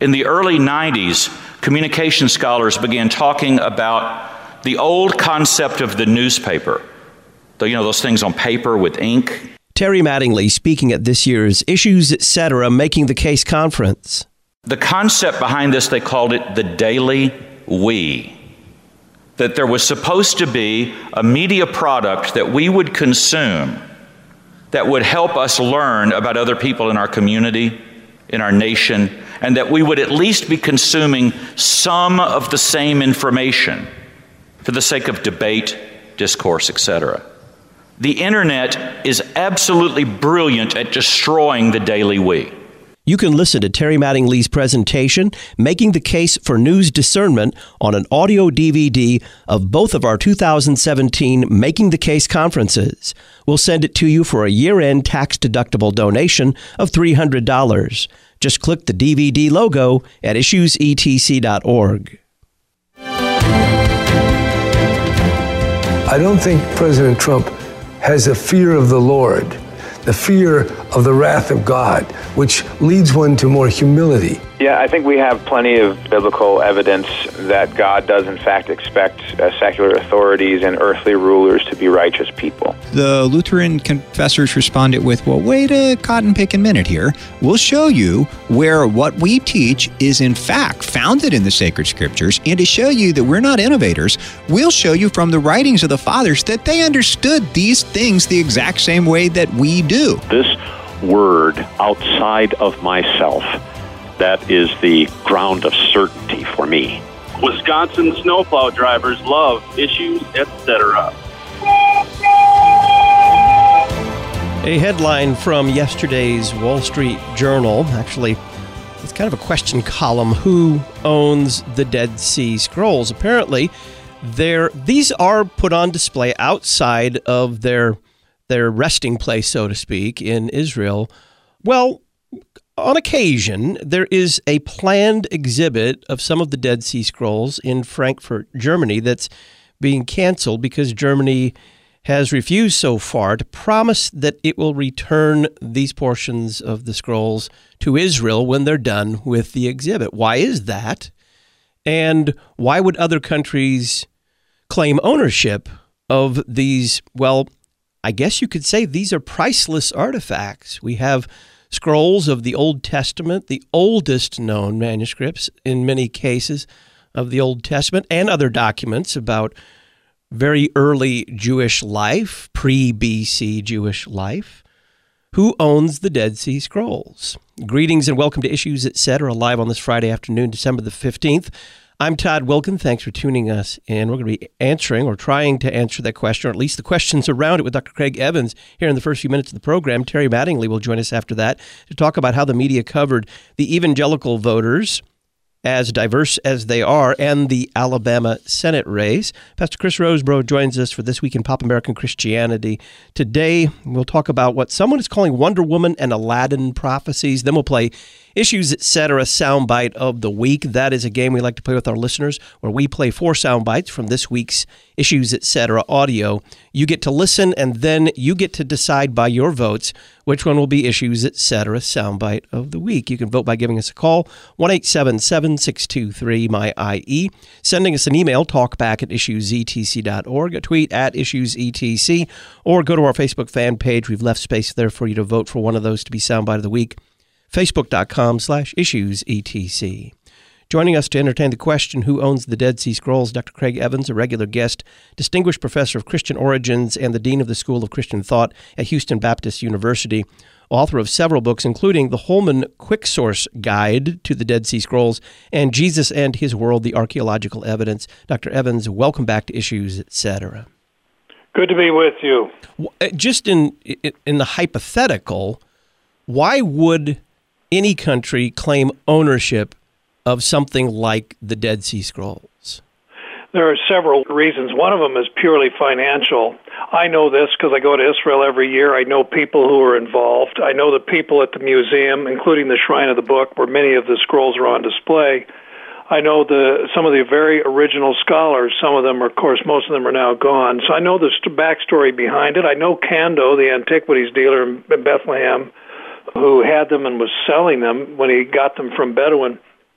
In the early 90s, communication scholars began talking about the old concept of the newspaper. Those things on paper with ink. Terry Mattingly speaking at this year's Issues Etc. Making the Case conference. The concept behind this, they called it the Daily We. That there was supposed to be a media product that we would consume that would help us learn about other people in our community, in our nation, and that we would at least be consuming some of the same information for the sake of debate, discourse, etc. The internet is absolutely brilliant at destroying the Daily We. You can listen to Terry Mattingly's presentation, Making the Case for News Discernment, on an audio DVD of both of our 2017 Making the Case conferences. We'll send it to you for a year-end tax-deductible donation of $300. Just click the DVD logo at issuesetc.org. I don't think President Trump has a fear of the Lord, the fear of the wrath of God, which leads one to more humility. Yeah, I think we have plenty of biblical evidence that God does in fact expect secular authorities and earthly rulers to be righteous people. The Lutheran confessors responded with, well, wait a cotton picking minute here. We'll show you where what we teach is in fact founded in the sacred scriptures, and to show you that we're not innovators, we'll show you from the writings of the fathers that they understood these things the exact same way that we do. This word outside of myself, that is the ground of certainty for me. Wisconsin snowplow drivers love Issues Etc. A headline from yesterday's Wall Street Journal. Actually, it's kind of a question column. Who owns the Dead Sea Scrolls? Apparently, these are put on display outside of their resting place, so to speak, in Israel. Well, on occasion, there is a planned exhibit of some of the Dead Sea Scrolls in Frankfurt, Germany, that's being canceled because Germany has refused so far to promise that it will return these portions of the scrolls to Israel when they're done with the exhibit. Why is that? And why would other countries claim ownership of these? Well, I guess you could say these are priceless artifacts. We have scrolls of the Old Testament, the oldest known manuscripts in many cases of the Old Testament, and other documents about very early Jewish life, pre-BC Jewish life. Who owns the Dead Sea Scrolls? Greetings and welcome to Issues Etc. live on this Friday afternoon, December the 15th. I'm Todd Wilken. Thanks for tuning us in. We're going to be answering or trying to answer that question, or at least the questions around it, with Dr. Craig Evans here in the first few minutes of the program. Terry Mattingly will join us after that to talk about how the media covered the evangelical voters, as diverse as they are, and the Alabama Senate race. Pastor Chris Rosebrough joins us for This Week in Pop American Christianity. Today, we'll talk about what someone is calling Wonder Woman and Aladdin prophecies. Then we'll play Issues Etc. Soundbite of the Week. That is a game we like to play with our listeners, where we play 4 soundbites from this week's Issues Etc. audio. You get to listen, and then you get to decide by your votes which one will be Issues Etc. Soundbite of the Week. You can vote by giving us a call, 1-877-623-MY-IE, sending us an email, talkback@issuesetc.org, a tweet @IssuesETC, or go to our Facebook fan page. We've left space there for you to vote for one of those to be Soundbite of the Week. Facebook.com/IssuesETC. Joining us to entertain the question, who owns the Dead Sea Scrolls, Dr. Craig Evans, a regular guest, distinguished professor of Christian origins and the dean of the School of Christian Thought at Houston Baptist University, author of several books, including the Holman Quick Source Guide to the Dead Sea Scrolls and Jesus and His World, the Archaeological Evidence. Dr. Evans, welcome back to Issues Etc. Good to be with you. Just in the hypothetical, why would any country claim ownership of something like the Dead Sea Scrolls? There are several reasons. One of them is purely financial. I know this because I go to Israel every year. I know people who are involved. I know the people at the museum, including the Shrine of the Book, where many of the scrolls are on display. I know some of the very original scholars. Some of them, of course, most of them are now gone. So I know the backstory behind it. I know Kando, the antiquities dealer in Bethlehem, who had them and was selling them when he got them from Bedouin.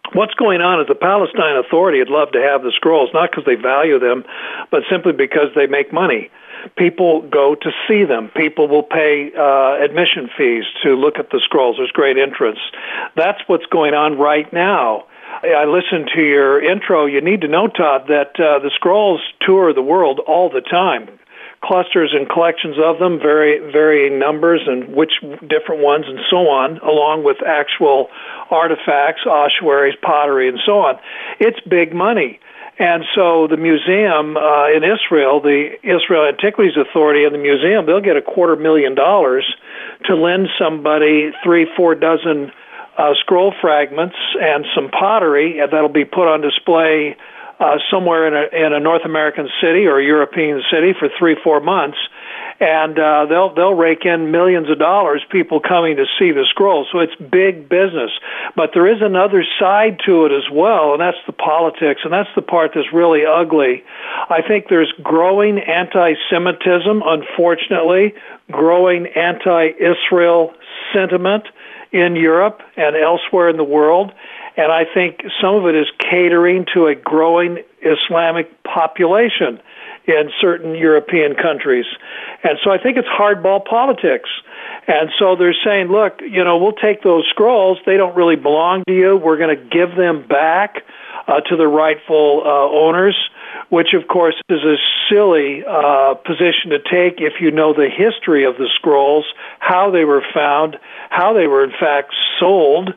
What's going on is the Palestine Authority would love to have the scrolls, not because they value them, but simply because they make money. People go to see them. People will pay admission fees to look at the scrolls. There's great interest. That's what's going on right now. I listened to your intro. You need to know, Todd, that the scrolls tour the world all the time. Clusters and collections of them, varying numbers and which different ones and so on, along with actual artifacts, ossuaries, pottery, and so on. It's big money. And so the museum in Israel, the Israel Antiquities Authority and the museum, they'll get $250,000 to lend somebody 3-4 dozen scroll fragments and some pottery that'll be put on display somewhere in a North American city or a European city for 3-4 months, and they'll rake in millions of dollars, people coming to see the scrolls. So it's big business. But there is another side to it as well, and that's the politics, and that's the part that's really ugly. I think there's growing anti-Semitism, unfortunately, growing anti-Israel sentiment in Europe and elsewhere in the world. And I think some of it is catering to a growing Islamic population in certain European countries. And so I think it's hardball politics. And so they're saying, look, we'll take those scrolls. They don't really belong to you. We're going to give them back to the rightful owners, which, of course, is a silly position to take if you know the history of the scrolls, how they were found, how they were, in fact, sold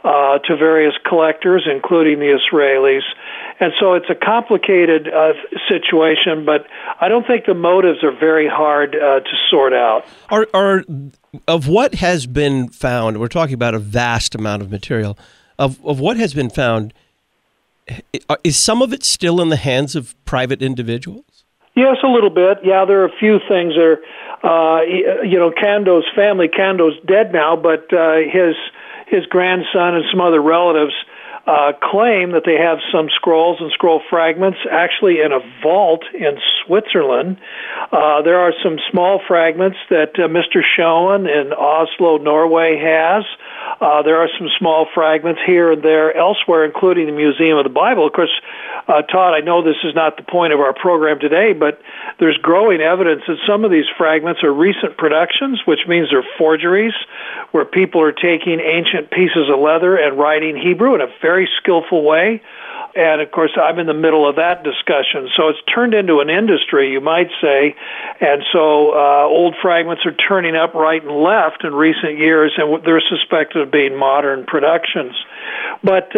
to various collectors, including the Israelis. And so it's a complicated situation, but I don't think the motives are very hard to sort out. Are of what has been found, we're talking about a vast amount of material, of what has been found, is some of it still in the hands of private individuals? Yes, a little bit. Yeah, there are a few things there. Kando's family, Kando's dead now, but his grandson and some other relatives claim that they have some scrolls and scroll fragments actually in a vault in Switzerland. There are some small fragments that Mr. Schoen in Oslo, Norway has. There are some small fragments here and there elsewhere, including the Museum of the Bible. Of course, Todd, I know this is not the point of our program today, but there's growing evidence that some of these fragments are recent productions, which means they're forgeries, where people are taking ancient pieces of leather and writing Hebrew in a very skillful way. And, of course, I'm in the middle of that discussion. So it's turned into an industry, you might say. And so old fragments are turning up right and left in recent years, and they're suspected of being modern productions. But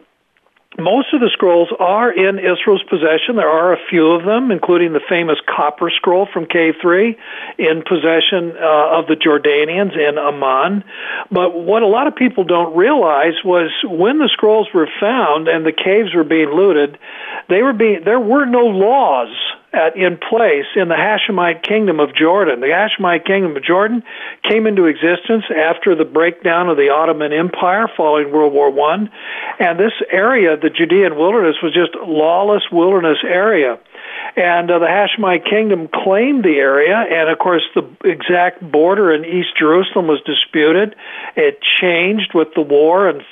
most of the scrolls are in Israel's possession. There are a few of them, including the famous copper scroll from Cave 3, in possession of the Jordanians in Amman. But what a lot of people don't realize was when the scrolls were found and the caves were being looted, there were no laws in place in the Hashemite Kingdom of Jordan. The Hashemite Kingdom of Jordan came into existence after the breakdown of the Ottoman Empire following World War I. And this area, the Judean wilderness, was just a lawless wilderness area. And the Hashemite Kingdom claimed the area, and of course the exact border in East Jerusalem was disputed. It changed with the war in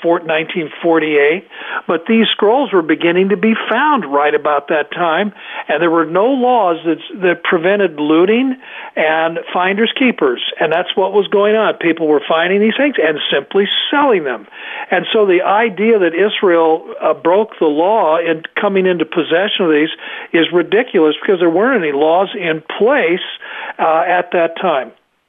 1948, but these scrolls were beginning to be found right about that time, and there were no laws that prevented looting and finders keepers, and that's what was going on. People were finding these things and simply selling them. And so the idea that Israel broke the law in coming into possession of these is ridiculous because there weren't any laws in place at that time.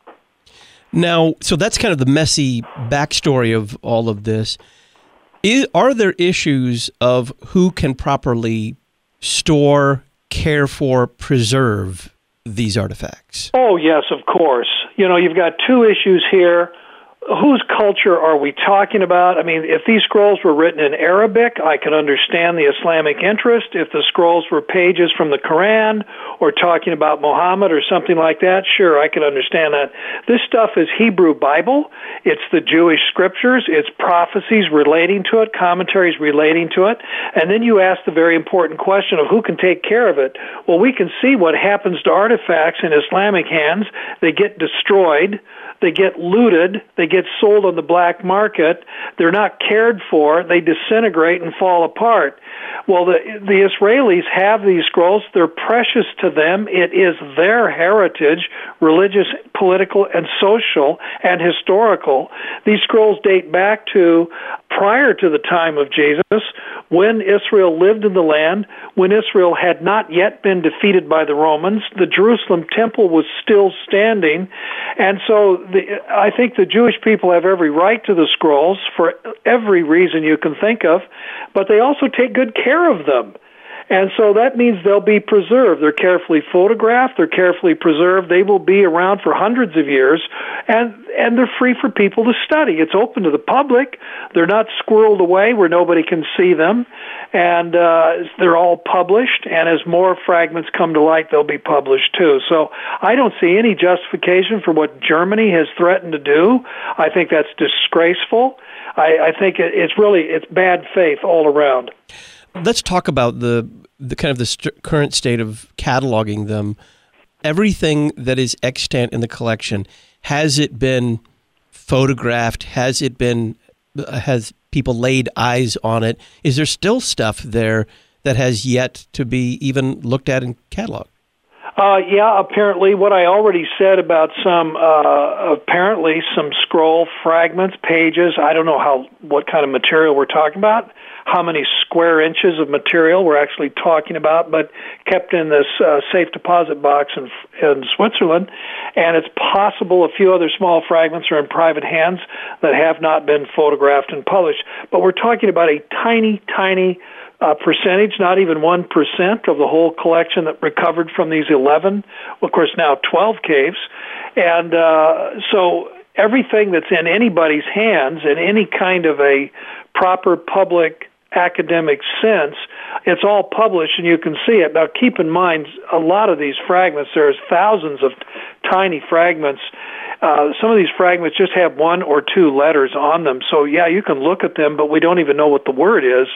Now, so that's kind of the messy backstory of all of this. Are there issues of who can properly store, care for, preserve these artifacts? Oh, yes, of course. You've got two issues here. Whose culture are we talking about? I mean, if these scrolls were written in Arabic, I could understand the Islamic interest. If the scrolls were pages from the Quran or talking about Muhammad or something like that, sure, I could understand that. This stuff is Hebrew Bible. It's the Jewish scriptures. It's prophecies relating to it, commentaries relating to it. And then you ask the very important question of who can take care of it. Well, we can see what happens to artifacts in Islamic hands. They get destroyed. They get looted, they get sold on the black market. They're not cared for. They disintegrate and fall apart. Well, the Israelis have these scrolls. They're precious to them. It is their heritage, religious, political, and social, and historical. These scrolls date back to prior to the time of Jesus, when Israel lived in the land, when Israel had not yet been defeated by the Romans. The Jerusalem temple was still standing. And so I think the Jewish people have every right to the scrolls for every reason you can think of, but they also take good care of them. And so that means they'll be preserved. They're carefully photographed. They're carefully preserved. They will be around for hundreds of years, and they're free for people to study. It's open to the public. They're not squirreled away where nobody can see them, and they're all published, and as more fragments come to light, they'll be published too. So I don't see any justification for what Germany has threatened to do. I think that's disgraceful. I think it's bad faith all around. Let's talk about the kind of the current state of cataloging them. Everything that is extant in the collection, has it been photographed? Has people laid eyes on it? Is there still stuff there that has yet to be even looked at and cataloged? Yeah, apparently what I already said about some scroll fragments, pages. I don't know what kind of material we're talking about, how many square inches of material we're actually talking about, but kept in this safe deposit box in Switzerland. And it's possible a few other small fragments are in private hands that have not been photographed and published. But we're talking about a tiny, tiny percentage, not even 1% of the whole collection that recovered from these 11, of course now 12 caves. And so everything that's in anybody's hands in any kind of a proper public academic sense, it's all published and you can see it. Now keep in mind, a lot of these fragments, there's thousands of tiny fragments. Some of these fragments just have one or two letters on them. So yeah, you can look at them, but we don't even know what the word is.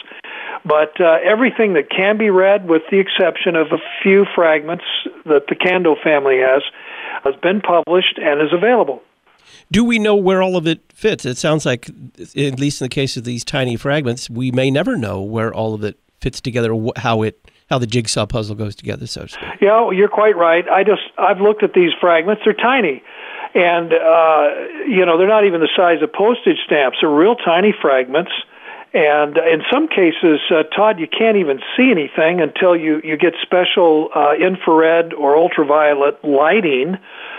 But everything that can be read, with the exception of a few fragments that the Kando family has been published and is available. Do we know where all of it fits? It sounds like, at least in the case of these tiny fragments, we may never know where all of it fits together, how the jigsaw puzzle goes together, so to speak. Yeah, you're quite right. I've looked at these fragments. They're tiny. And, they're not even the size of postage stamps. They're real tiny fragments. And in some cases, Todd, you can't even see anything until you get special infrared or ultraviolet lighting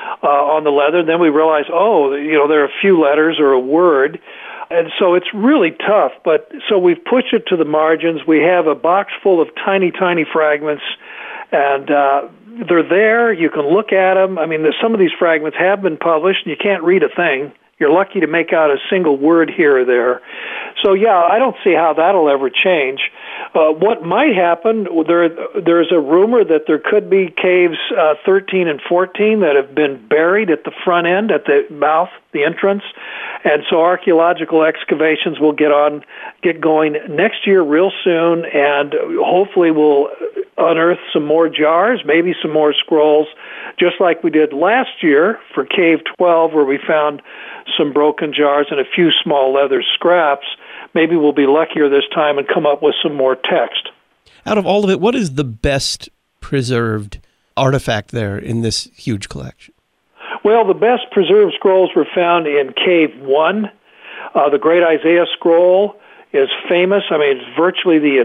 on the leather. Then we realize, there are a few letters or a word. And so it's really tough. But so we've pushed it to the margins. We have a box full of tiny, tiny fragments. And they're there. You can look at them. I mean, some of these fragments have been published, and you can't read a thing. You're lucky to make out a single word here or there. So, yeah, I don't see how that'll ever change. What might happen, there's a rumor that there could be caves 13 and 14 that have been buried at the front end, at the mouth, the entrance. And so archaeological excavations will get going next year real soon, and hopefully we'll unearth some more jars, maybe some more scrolls, just like we did last year for Cave 12, where we found some broken jars and a few small leather scraps. Maybe we'll be luckier this time and come up with some more text. Out of all of it, what is the best preserved artifact there in this huge collection? Well, the best preserved scrolls were found in Cave 1. The Great Isaiah Scroll is famous. I mean, it's virtually the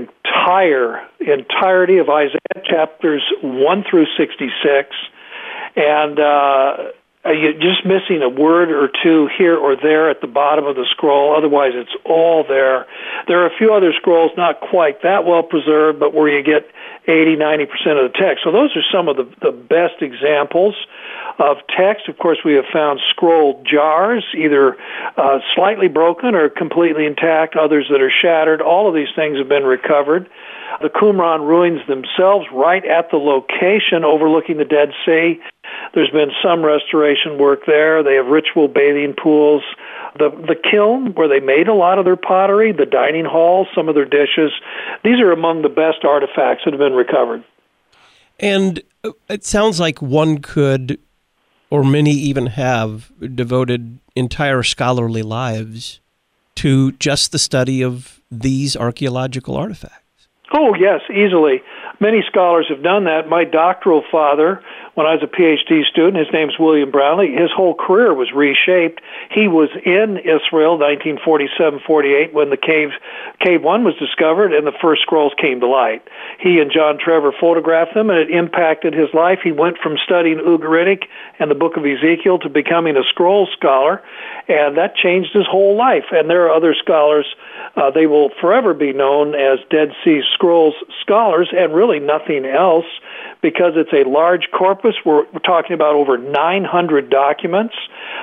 entirety of Isaiah, chapters 1 through 66. And you're just missing a word or two here or there at the bottom of the scroll. Otherwise, it's all there. There are a few other scrolls not quite that well preserved, but where you get 80-90% of the text. So those are some of the best examples of text. Of course, we have found scroll jars, either slightly broken or completely intact, others that are shattered. All of these things have been recovered. The Qumran ruins themselves right at the location overlooking the Dead Sea. There's been some restoration work there. They have ritual bathing pools. The kiln where they made a lot of their pottery, the dining hall, some of their dishes. These are among the best artifacts that have been recovered. And it sounds like one could or many even have, devoted entire scholarly lives to just the study of these archaeological artifacts. Oh, yes, easily. Many scholars have done that. My doctoral father, when I was a PhD student, his name's William Brownlee, his whole career was reshaped. He was in Israel 1947-48 when the Cave 1 was discovered and the first scrolls came to light. He and John Trevor photographed them, and it impacted his life. He went from studying Ugaritic and the book of Ezekiel to becoming a scroll scholar, and that changed his whole life. And there are other scholars. They will forever be known as Dead Sea Scrolls scholars and really nothing else, because it's a large corpus. We're talking about over 900 documents.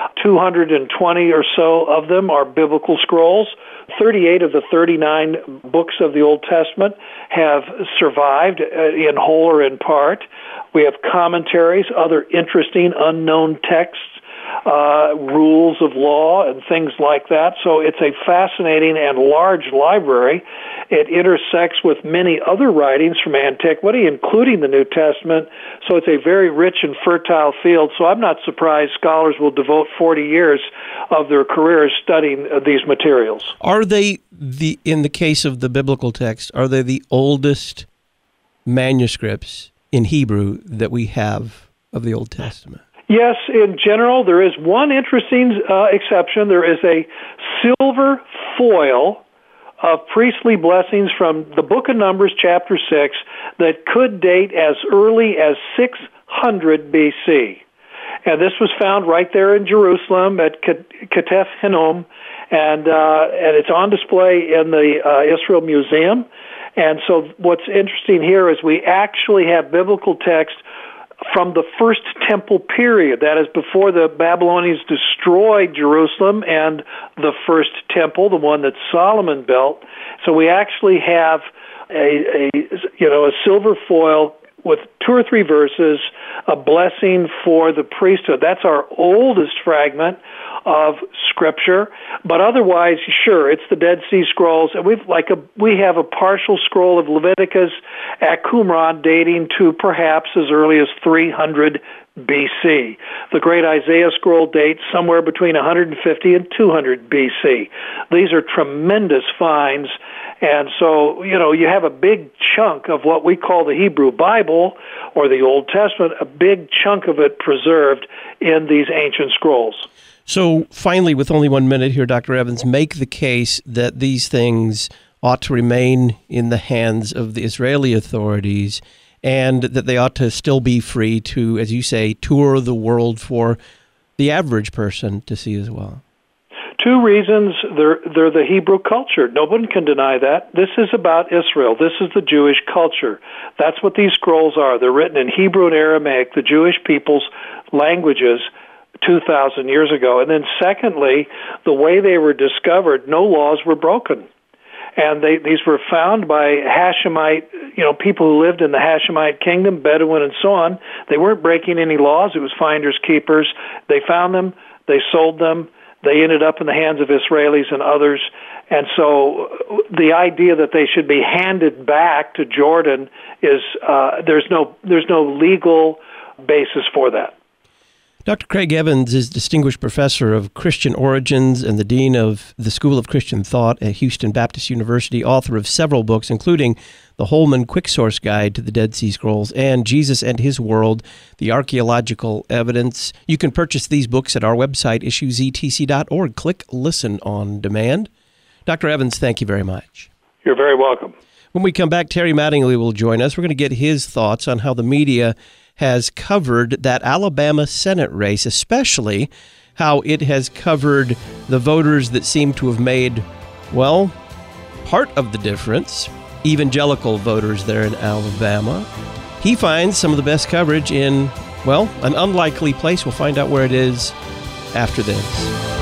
220 or so of them are biblical scrolls. 38 of the 39 books of the Old Testament have survived in whole or in part. We have commentaries, other interesting unknown texts, rules of law and things like that. So it's a fascinating and large library. It intersects with many other writings from antiquity, including the New Testament. So it's a very rich and fertile field. So I'm not surprised scholars will devote 40 years of their careers studying these materials. Are they, in the case of the biblical text, are they the oldest manuscripts in Hebrew that we have of the Old Testament? Yes, in general, there is one interesting exception. There is a silver foil of priestly blessings from the book of Numbers, chapter 6, that could date as early as 600 BC. And this was found right there in Jerusalem at Ketef Hinnom, and it's on display in the Israel Museum. And so what's interesting here is we actually have biblical text from the First Temple period, that is before the Babylonians destroyed Jerusalem and the First Temple, the one that Solomon built. So we actually have a silver foil with 2 or 3 verses, a blessing for the priesthood. That's our oldest fragment of Scripture. But otherwise, sure, it's the Dead Sea Scrolls, and we have a partial scroll of Leviticus at Qumran dating to perhaps as early as 300 BC. The Great Isaiah Scroll dates somewhere between 150 and 200 BC. These are tremendous finds. And so, you have a big chunk of what we call the Hebrew Bible or the Old Testament, a big chunk of it preserved in these ancient scrolls. So finally, with only 1 minute here, Dr. Evans, make the case that these things ought to remain in the hands of the Israeli authorities and that they ought to still be free to, as you say, tour the world for the average person to see as well. 2 reasons. They're the Hebrew culture. No one can deny that. This is about Israel. This is the Jewish culture. That's what these scrolls are. They're written in Hebrew and Aramaic, the Jewish people's languages 2,000 years ago. And then secondly, the way they were discovered, no laws were broken. And these were found by Hashemite, people who lived in the Hashemite kingdom, Bedouin and so on. They weren't breaking any laws. It was finders keepers. They found them. They sold them. They ended up in the hands of Israelis and others. And so the idea that they should be handed back to Jordan is there's no legal basis for that. Dr. Craig Evans is Distinguished Professor of Christian Origins and the Dean of the School of Christian Thought at Houston Baptist University, author of several books, including the Holman Quick Source Guide to the Dead Sea Scrolls and Jesus and His World, the Archaeological Evidence. You can purchase these books at our website, issuesetc.org. Click Listen on Demand. Dr. Evans, thank you very much. You're very welcome. When we come back, Terry Mattingly will join us. We're going to get his thoughts on how the media has covered that Alabama Senate race, especially how it has covered the voters that seem to have made, well, part of the difference, evangelical voters there in Alabama. He finds some of the best coverage in, well, an unlikely place. We'll find out where it is after this.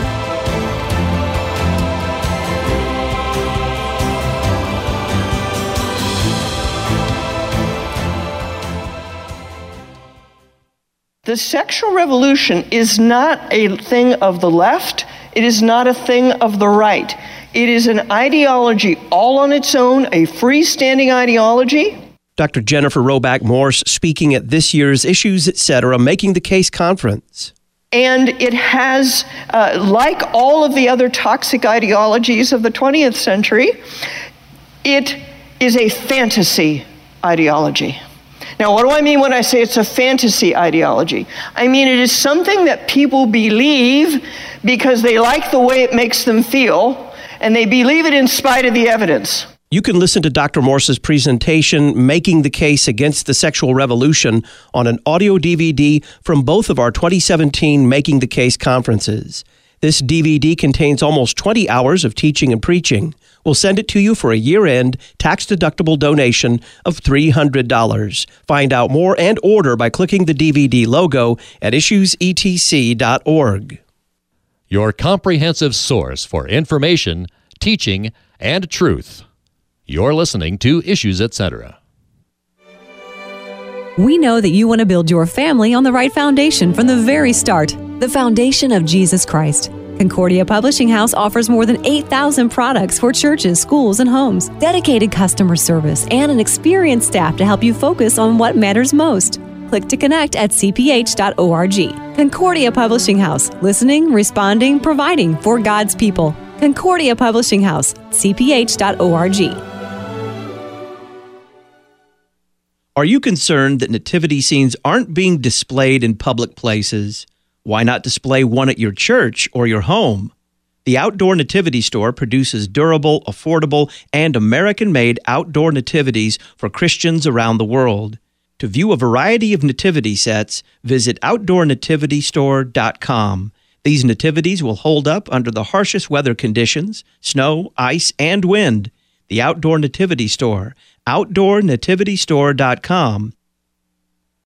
The sexual revolution is not a thing of the left. It is not a thing of the right. It is an ideology all on its own, a freestanding ideology. Dr. Jennifer Roback Morse speaking at this year's Issues Etc. Making the Case conference. And it has, like all of the other toxic ideologies of the 20th century, it is a fantasy ideology. Now, what do I mean when I say it's a fantasy ideology? I mean it is something that people believe because they like the way it makes them feel, and they believe it in spite of the evidence. You can listen to Dr. Morse's presentation, Making the Case Against the Sexual Revolution, on an audio DVD from both of our 2017 Making the Case conferences. This DVD contains almost 20 hours of teaching and preaching. We'll send it to you for a year-end, tax-deductible donation of $300. Find out more and order by clicking the DVD logo at issuesetc.org. Your comprehensive source for information, teaching, and truth. You're listening to Issues Etc. We know that you want to build your family on the right foundation from the very start, the foundation of Jesus Christ. Concordia Publishing House offers more than 8,000 products for churches, schools, and homes, dedicated customer service, and an experienced staff to help you focus on what matters most. Click to connect at cph.org. Concordia Publishing House, listening, responding, providing for God's people. Concordia Publishing House, cph.org. Are you concerned that nativity scenes aren't being displayed in public places? Why not display one at your church or your home? The Outdoor Nativity Store produces durable, affordable, and American-made outdoor nativities for Christians around the world. To view a variety of nativity sets, visit OutdoorNativityStore.com. These nativities will hold up under the harshest weather conditions, snow, ice, and wind. The Outdoor Nativity Store, OutdoorNativityStore.com.